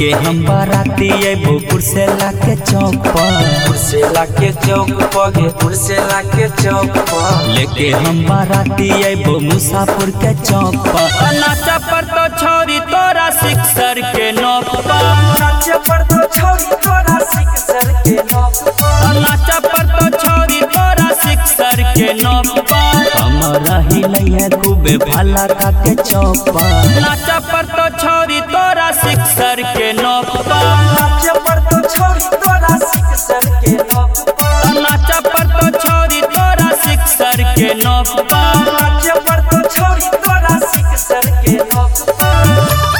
लेके हम बाराती अबो पुरसेला के चौक पर, पुरसेला के चौक पर, पुरसेला के चौक पर। लेके हम बाराती अबो मुसापुर के चौक पर। नाचा पर तो छोरी तोरा सिक्सर के नौक पर, नाचा पर तो छोरी तोरा सिक्सर के नौक पर, नाचा पर तो छोरी तोरा सिक्सर के नौक पर। हमारा हिलैया खूबे भला का के चौक पर। नाचा पर तो छोरी तोरा सिक्सर के नौक पर, नाचा पर तो छोरी तोरा सिक्सर के नौक पर, नाचा पर तो छोरी तोरा सिक्सर के नौक पर। नाचा पर तो छोरी तोरा सिक्सर के नौक पर।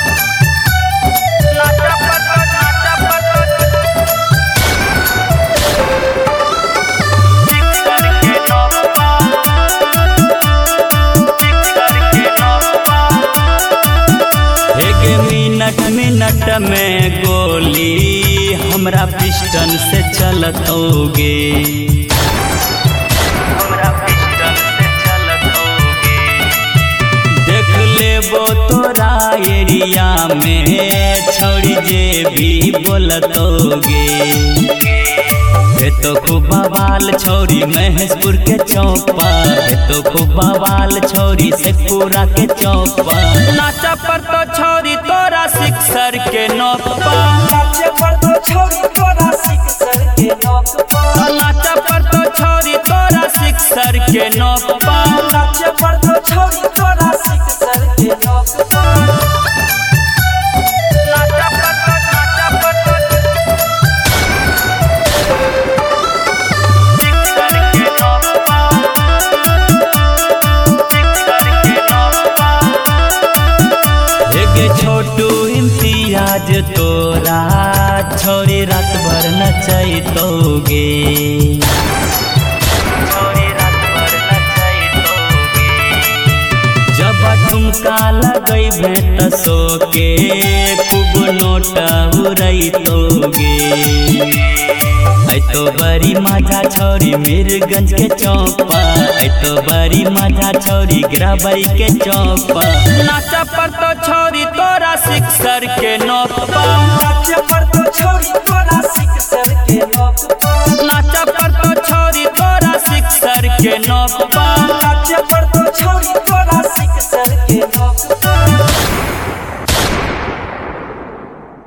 नाचा पर तो, नाचा पर तो सिक्सर के नौक पर, सिक्सर के नौक पर। एक मिनट में गोली हमरा पिस्टन से चलतोगे, हमरा पिस्टन से चलतोगे। देख लेबो तोरा एरिया में छोड़ी जे भी बोलतोगे। तो खूब बवाल छोरी महेशपुर के चौक पर, तो खूब बवाल छोरी शेखपुरा के चौक पर। नाचा पर तो छोरी तोरा सिक्सर के नौक पर, नाचा पर तो छोरी तोरा सिक्सर के नौक पर, नाचा पर तो छोरी तोरा सिक्सर के नौक पर। नाचा पर तो छोरी तोरा सिक्सर के नौक पर। नाचा पर तो, नाचा पर तो सिक्सर के नौक पर, सिक्सर के नौक पर। एक छोटू इम्तियाज तोरा छोरी रात भर नचैतोगे, छोरी रात भर नचैतोगे। जब ठुमका लगैबे त सोके खूब नोट उड़ैतोगे। तो बड़ी मजा छोरी मीरगंज के चौक पर, तो बड़ी मजा छोरी गिराबरी के चौक पर। नाचा पर तो छोरी तोरा सिक्सर के नौक पर, नाचा पर तो छोरी तोरा सिक्सर के नौक पर, नाचा पर तो छोरी तोरा सिक्सर के नौक पर। नाचा पर तो छोरी तोरा सिक्सर के नौक पर।